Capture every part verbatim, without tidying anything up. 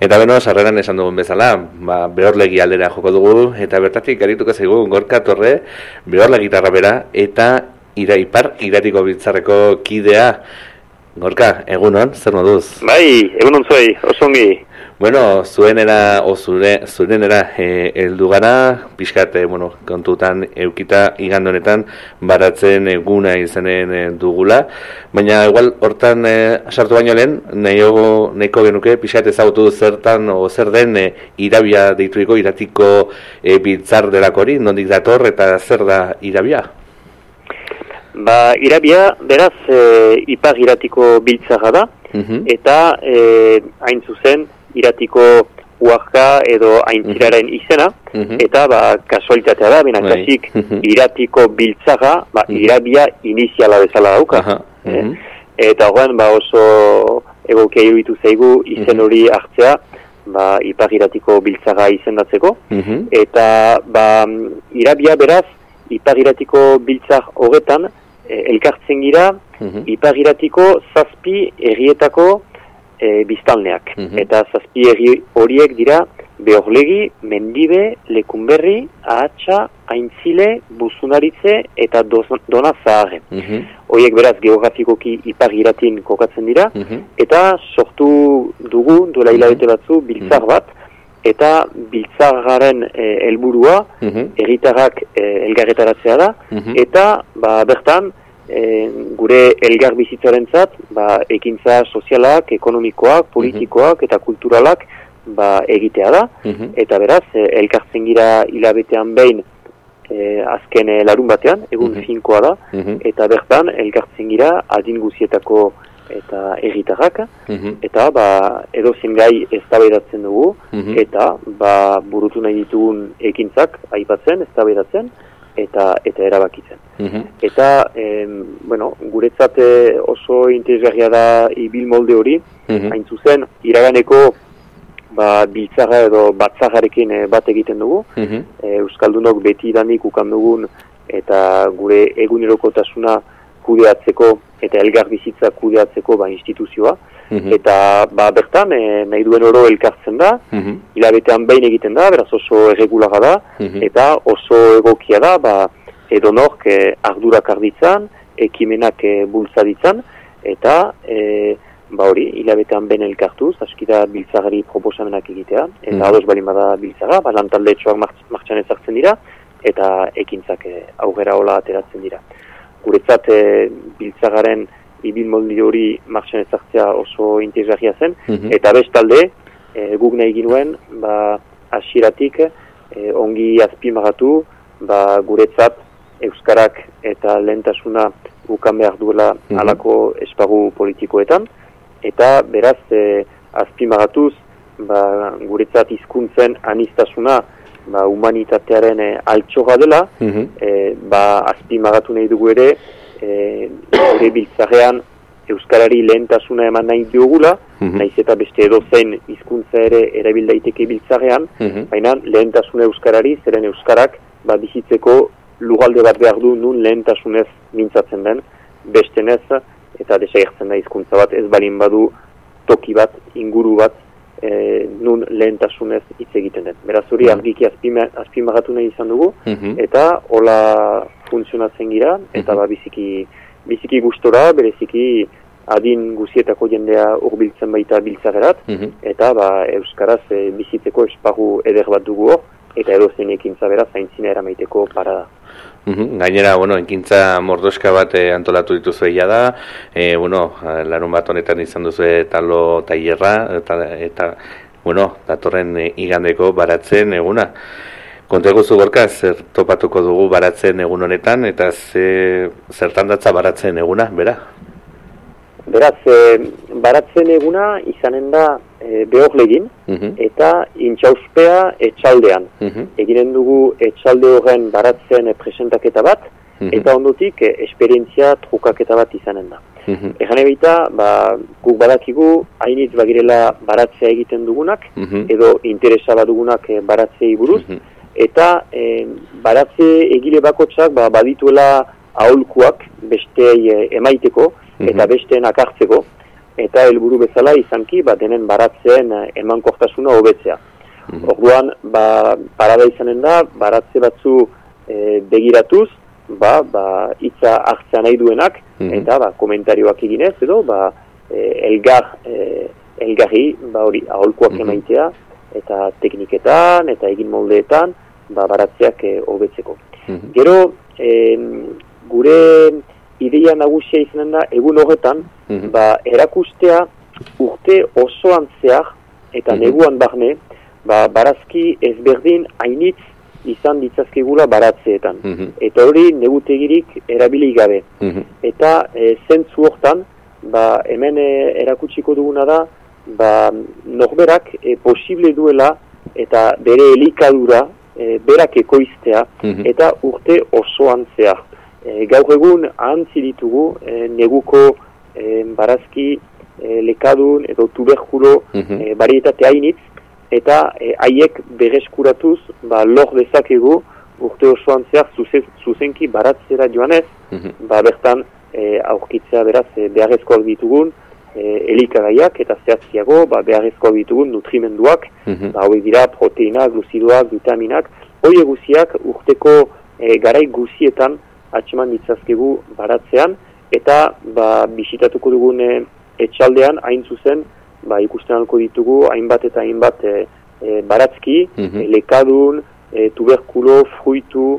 Eta beno, sarreran esan dugun bezala, ba, Behorlegi aldera joko dugu, eta bertatik garituko zaigu Gorka Torre, Behorlegi gitarra bera, eta ira, ipar iratiko biltzarreko kidea. Gorka, egunon, zer moduz? Bai, egunon zuei, oso ongi. Bueno, zuenera, o zure, zurenera, eh, eldu gara, pixkat, eh, bueno, kontutan eukita igandonetan baratzen eguna izanen eh, dugula, baina igual hortan eh, sartu baino lehen, nahiko, nahiko genuke, pixkat ezagutu zertan o zer den eh, irabia deituiko iratiko eh, biltzar delakori, nondik dator eta zer da irabia? Ba, irabia, beraz, e, ipar iratiko biltzarra da, uh-huh. eta e, hain zuzen, iratiko uarka edo aintziraren izena, uh-huh. eta ba, kasualitatea da, benakasik uh-huh. iratiko biltzarra, ba, uh-huh. irabia iniziala bezala dauka. Uh-huh. Uh-huh. E, eta horren, ba, oso egokia iruditu zaigu izen uh-huh. hori hartzea, ba, ipar iratiko biltzarra izendatzeko, uh-huh. eta ba, irabia beraz, ipar iratiko biltzar horretan, elkartzen gira, uh-huh. ipar iratiko zazpi errietako e, biztanleak. Uh-huh. Eta zazpi erri horiek dira Behorlegi, Mendibe, Lekunberri, Ahatsa, Aintzile, Buzunaritze eta Dona Zaharre. Uh-huh. Horiek beraz geografikoki ipar iratin kokatzen dira, uh-huh. eta sortu dugu duela hilabete batzu biltzar bat, eta biltzargaren helburua e, uh-huh. erritarrak e, elgarretaratzea da, uh-huh. eta ba, bertan e, gure elgar bizitzarentzat ba, ekintza sozialak, ekonomikoak, politikoak uh-huh. eta kulturalak ba, egitea da, uh-huh. eta beraz e, elkartzen gira hilabetean behin e, azken e, larun batean, egun uh-huh. finkoa da, uh-huh. eta bertan elkartzen gira adin guzietako eta erritarrak, uh-huh. eta ba, edozein gai eztabaidatzen dugu, uh-huh. eta ba, burutu nahi ditugun ekintzak aipatzen, eztabaidatzen, eta eta erabakitzen. Uh-huh. Eta, em, bueno, guretzat oso interesgarria da ibil molde hori, uh-huh. hain zuzen, iraganeko ba, biltzarra edo batzarrarekin bat egiten dugu, uh-huh. e, Euskaldunok beti danik ukan dugun, eta gure egunerokotasuna kudeatzeko eta elgar bizitza kudeatzeko ba, instituzioa. Uh-huh. Eta ba, bertan, e, nahi duen oro elkartzen da, uh-huh. hilabetean behin egiten da, beraz oso erregulara da, uh-huh. eta oso egokia da, ba, edonork e, ardurak arditzan, ekimenak e, bultzaditzan, eta e, ba hori, hilabetean behin elkartuz, askida biltzagari proposamenak egitea, eta uh-huh. ados balin bada biltzaga, ba, lantalde etxoak martxan ezartzen dira, eta ekintzak e, aurrera hola ateratzen dira. Guretzat e, biltzagaren ibil molde hori martxan ezartzea oso interesgarria zen, uh-huh. eta bestalde, e, guk nahi ginuen, ba, hasieratik e, ongi azpimagatu, ba, guretzat euskarak eta lehentasuna ukan behar duela uh-huh. halako esparru politikoetan, eta beraz e, azpimagatuz, ba, guretzat hizkuntzen aniztasuna, ba, humanitatearen e, altxorra dela, uh-huh. e, ba, azpimagatu nahi dugu ere, e, ere biltzarrean euskarari lehentasuna eman nahi diogula, uh-huh. nahiz eta beste edozein hizkuntza ere erabil daiteke biltzarrean, uh-huh. baina lehentasuna euskarari, zeren euskarak ba, bizitzeko lugalde bat behar du nun lehentasunez mintzatzen den, bestenez eta desagertzen da hizkuntza bat, ez balin badu toki bat, inguru bat, E, nun lehentasunez hitz egiten den. Beraz hori mm. argiki azpimagatu nahi izan dugu, mm-hmm. eta hola funtzionatzen gira, eta mm-hmm. ba, biziki, biziki gustora, bereziki adin guzietako jendea hurbiltzen baita biltzagerat, mm-hmm. eta ba, euskaraz e, bizitzeko esparru eder bat dugu hor, eta edozein ekintza beraz aintzina eramaiteko parada. Uhum. Gainera, bueno, enkintza mordoska bat eh, antolatu dituzu egia da, eh, bueno, larun bat honetan izan duzu talo tailerra, eta, eta, bueno, datorren eh, igandeko baratzen eguna. Kontu eguzu Gorka, zer topatuko dugu baratzen egun honetan, eta ze, zertan datza baratzen eguna, bera? Beraz, e, baratzen eguna izanen da e, Behorlegin, uh-huh. eta intxauspea etxaldean. Uh-huh. Eginen dugu etxalde horren baratzen e, presentaketa bat, uh-huh. eta ondotik e, esperientzia trukaketa bat izanen da. Uh-huh. Egan ebita, ba, guk badakigu, hainitz bagirela baratzea egiten dugunak, uh-huh. edo interesa badugunak e, baratzei buruz, uh-huh. eta e, baratze egile bakotsak ba, badituela aholkuak bestei e, emaiteko, eta besteen akartzeko, eta helburu bezala izanki ba, denen baratzeen emankortasuna hobetzea. Mm-hmm. Orduan, ba, parada izanen da, baratze batzu e, begiratuz, ba, ba, itza hartzea nahi duenak, mm-hmm. eta ba, komentarioak eginez, edo, ba, e, elgar, e, elgarri, ba, hori, aholkuak mm-hmm. emaitea, eta tekniketan, eta egin moldeetan, ba, baratzeak hobetzeko. Mm-hmm. Gero, e, gure ideia nagusia izanen da, egun horretan, mm-hmm. ba, erakustea urte osoan zehar, eta mm-hmm. neguan barne, ba, barazki ezberdin hainitz izan ditzazkegula baratzeetan. Mm-hmm. Eta hori negutegirik erabili gabe. Mm-hmm. Eta e, zentzu hortan, ba, hemen e, erakutsiko duguna da, ba, norberak e, posible duela eta bere elikadura e, berak ekoiztea, mm-hmm. eta urte osoan zehar. E, gaur egun ahantzi ditugu e, neguko e, barazki e, lekadun edo tuberkulo mm-hmm. e, barietate hainitz, eta haiek e, bereskuratuz ba, lor dezakegu urte osoan zehar zuzen, zuzenki baratzera joanez, mm-hmm. ba, bertan e, aurkitzea beraz e, beharrezkoak ditugun e, elikagaiak eta zehatziago ba, beharrezkoak ditugun nutrimenduak, mm-hmm. ba, hoi dira proteina, gluzidoak, vitaminak, hoi eguziak urteko e, garai guzietan atxeman ditzazkegu baratzean, eta ba, bisitatuko dugun e, etxaldean hain zuzen, ba, ikusten alko ditugu hainbat eta hainbat e, e, baratzki, mm-hmm. e, lekadun, e, tuberkulo, fruitu,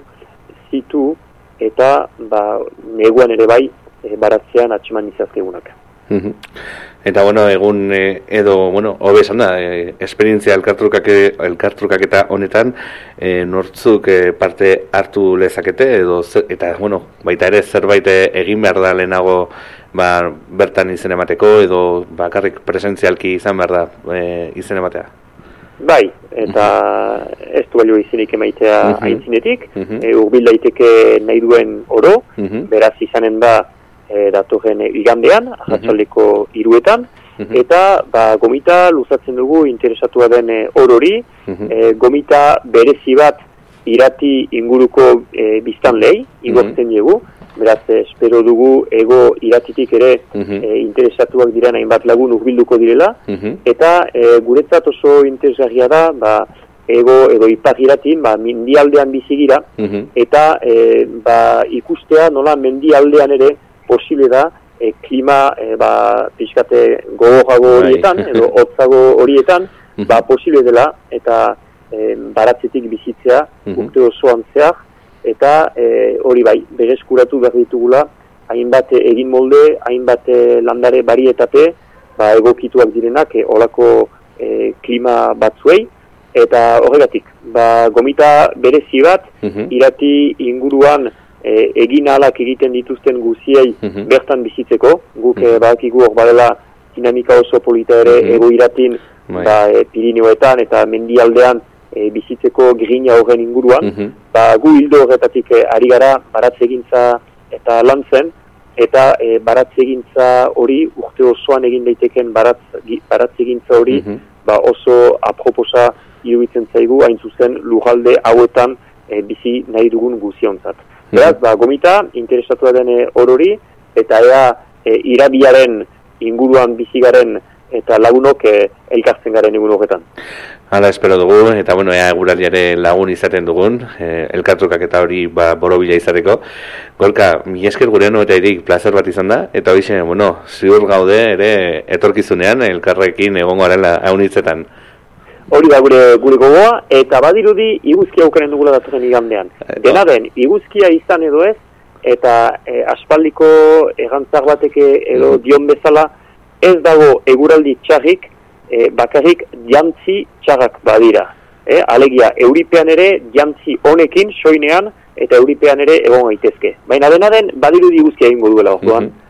zitu, eta ba, neguan ere bai e, baratzean atxeman izazkegunak. Mm-hmm. Eta bueno, egun e, edo, bueno, hobe esan da, e, esperientzia elkartrukake, elkartrukaketa honetan, e, nortzuk e, parte hartu lezakete, edo, eta bueno, baita ere zerbait egin behar da lehenago, ba, bertan izen emateko edo bakarrik presentzialki izan behar da e, izen ematea? Bai, eta uh-huh. ez du balio izenik emaitea uh-huh. aintzinetik, uh-huh. e, urbil daiteke nahi duen oro, uh-huh. beraz izanen da e, datorren igandean, arratsaldeko uh-huh. iruetan, uh-huh. eta ba, gomita luzatzen dugu interesatua den e, orori, uh-huh. e, gomita berezi bat irati inguruko e, biztanlei, igortzen uh-huh. dugu, beraz, espero dugu ego iratitik ere uh-huh. e, interesatuak diren hainbat lagun urbilduko direla, uh-huh. eta e, guretzat oso interesgarria da, ba, ego, ego ipar iratin, ba, mendialdean bizigira, uh-huh. eta e, ba, ikustea nola mendialdean ere posible da, e, klima e, ba, pixkate gogorago horietan, edo hotzago horietan, uh-huh. ba, posible dela, eta e, baratzetik bizitzea, uh-huh. urte osoan zehar, eta e, hori bai, bereskuratu behar ditugula, hainbat egin molde, hainbat landare barietate, ba, egokituak direnak, e, olako e, klima batzuei, eta horregatik, ba, gomita berezi bat, uh-huh. irati inguruan e, egin ahalak egiten dituzten guziei uh-huh. bertan bizitzeko, guk uh-huh. e, badakigu hor badela dinamika oso polita ere uh-huh. ego iratin, uh-huh. ba, e, Pirineoetan eta mendialdean, E, bizitzeko grina horren inguruan, mm-hmm. ba, gu hildo horretatik e, ari gara baratzegintza eta lantzen, eta e, baratzegintza hori, urte osoan egin daiteken baratz, baratzegintza hori, mm-hmm. ba, oso aproposa iruditzen zaigu, hain zuzen lurralde hauetan e, bizi nahi dugun guziontzat. Mm-hmm. Beraz, ba, gomita, interesatua den orori, eta ea e, irabiaren inguruan bizigaren eta lagunok e, elkartzen garen egun horretan. Hala, espero dugu, eta bueno, ea guraldiare lagun izaten dugun, eh, elkartrukak eta hori ba, borobila izateko. Gorka, mi esker gurean eta irik plazer bat izan da, eta hori zen, bueno, ziur gaude ere etorkizunean elkarrekin egongo arela haunitzetan. Hori da gure, gure gogoa, eta badirudi iguzkia aukaren dugula datorren igandean. Dena den, iguzkia izan edo ez, eta e, aspaldiko egantzak bateke edo mm. dion bezala, ez dago eguraldi txarrik, E, bakarrik jantzi txarrak badira. E, alegia, euripean ere jantzi honekin, soinean, eta euripean ere egon gaitezke. Baina dena den, badirudi guzkia egingo duela orduan. Mm-hmm.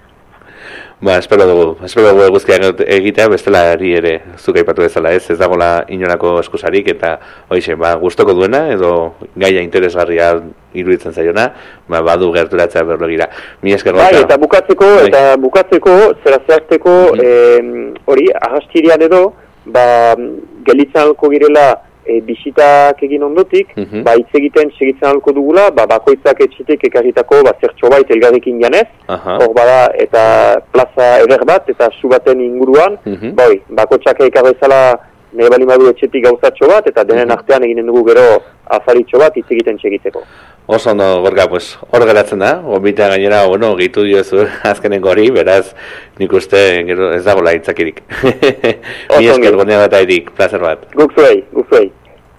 Ba, espero dugu, espero dugu guzkia egitea, bestela ari ere zuk aipatu bezala ez, ez dagoela inolako eskusarik, eta hoize, ba, gustoko duena, edo gaia interesgarria iruditzen zaiona, ba, badu gerturatzea berlogira. Mi esker bai, eta bukatzeko, bai. eta bukatzeko, zera zehazteko, mm-hmm. hori, arrastirian edo, ba, gelitzen alko girela e, bisitak egin ondotik, mm-hmm. ba, hitz egiten segitzen alko dugula, ba, bakoitzak etxitek ekarritako, ba, zertxo bait elgarrekin janez, hor bada, eta plaza eder bat, eta su baten inguruan, mm-hmm. boi, bakotxak ekarrezala, nahi bali madu etxetik gauzatxo bat, eta denen mm-hmm. artean eginen dugu gero afaritxo bat hitz egiten segiteko. Oso ondo, Gorka, pues, hor geratzen da, gombitea gainera, bueno, gehitu diozu azkenengo hori, beraz, nik uste gero ez dagoela hitzakirik. Ni esker gonea bat airik, plazer bat. Guk zuei, guk zuei.